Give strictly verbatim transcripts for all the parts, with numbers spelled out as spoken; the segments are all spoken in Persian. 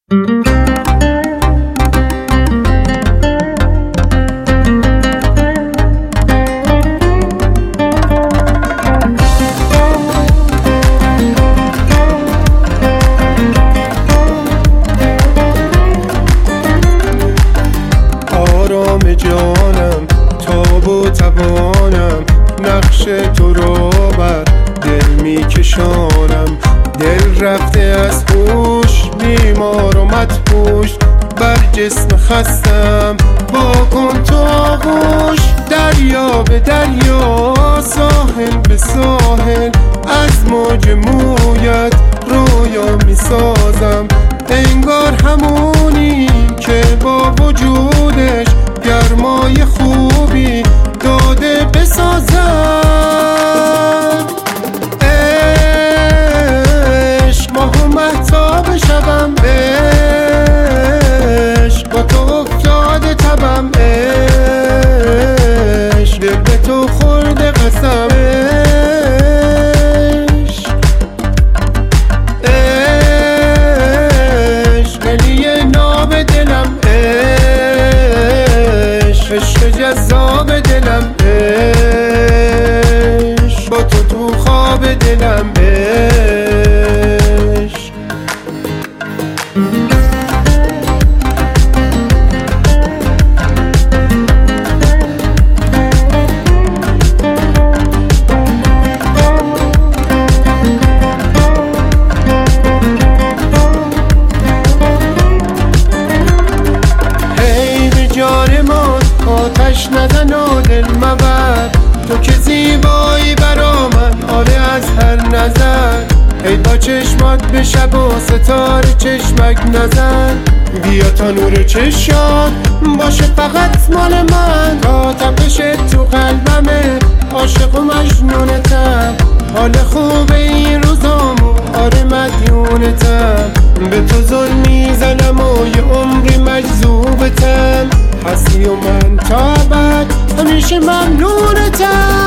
آرام جانم، تاب و توانم، نقش تو رو بر دل میکشانم. دل رفته از هوش، بیمار و مدهوش، بر جسم خستم. با کن تو آغوش، دریا به دریا، ساحل به ساحل، از موج مویت رویا میسازم. انگار همونی که با وجودش گرمای خوبی داده بسازم. عشق ماه و مهتاب شبم، عشق با تو افتاده تبم، عشق دل به تو خورده قسم. عشق جذاب دلم، عشق با تو تو خواب دلم، عشق. هی به جان ما آتش نزن و دل مبر، تو که زیبایی برا من، آره از هر نظر. ای با چشمات به شب و ستاره چشمک نزن، بیا تا نور چشات باشه فقط مال من. تا تپش تو قلبمه، عاشق و مجنونتم، حال خوبه این روزامو، آره مدیونتم. به تو ظلم میزنم و یه عمری مجذوبتم، هستی و من تا ابد همیشه ممنونتم.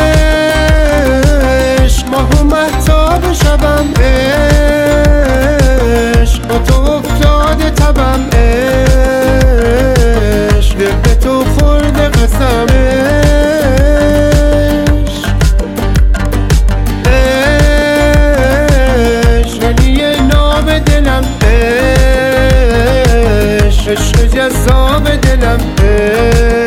عشق ماه و مهتاب شبم، عشق با تو افتاده تبم، عشق دل به تو خورده قسم. عشق علی ناب دلم، عشق عشق جذاب دلم،